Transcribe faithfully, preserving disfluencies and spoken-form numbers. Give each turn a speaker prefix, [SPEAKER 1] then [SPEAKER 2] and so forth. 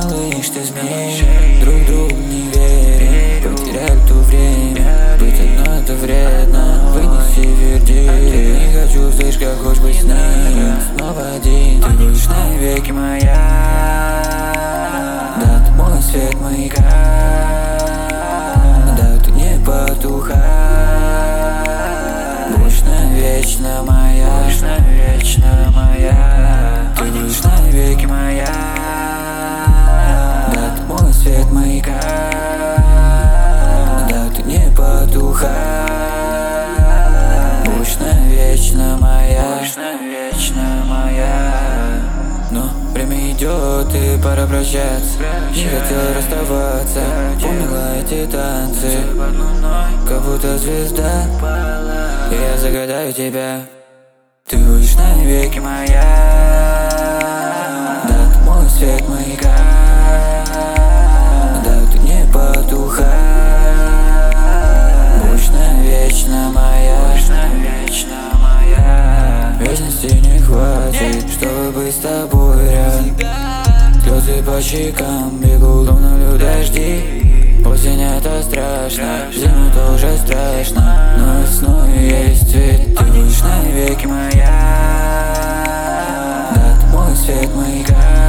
[SPEAKER 1] малыш, ты змей. Друг другу не верим, потеряли то время. Быть одной это вредно, вынеси вердикт. Не хочу, слышь, как хочешь быть с ним. Снова один, ты будешь навеки моя. Да, ты мой свет маяка. Да, ты не потухай. Будешь навечно моя, будешь навечно моя. Ты будешь навеки моя. Да, ты мой свет маяка. Да, ты не потухай. Будешь навечно моя, будешь навечно моя. Но время идет и пора прощаться. Не хотел расставаться, помнила эти танцы, как будто звезда. Я загадаю тебя, ты будешь навеки моя. Да, ты мой свет маяка. Да, ты не потухай. Будешь навечно моя, будешь навечно моя. Вечности не хватит, чтобы быть с тобой рядом. Слезы по щекам бегут, лунную дожди. Осень это страшно, зиму тоже страшно, но весной есть цвет. Ты будешь навеки моя. Да, ты мой свет маяка.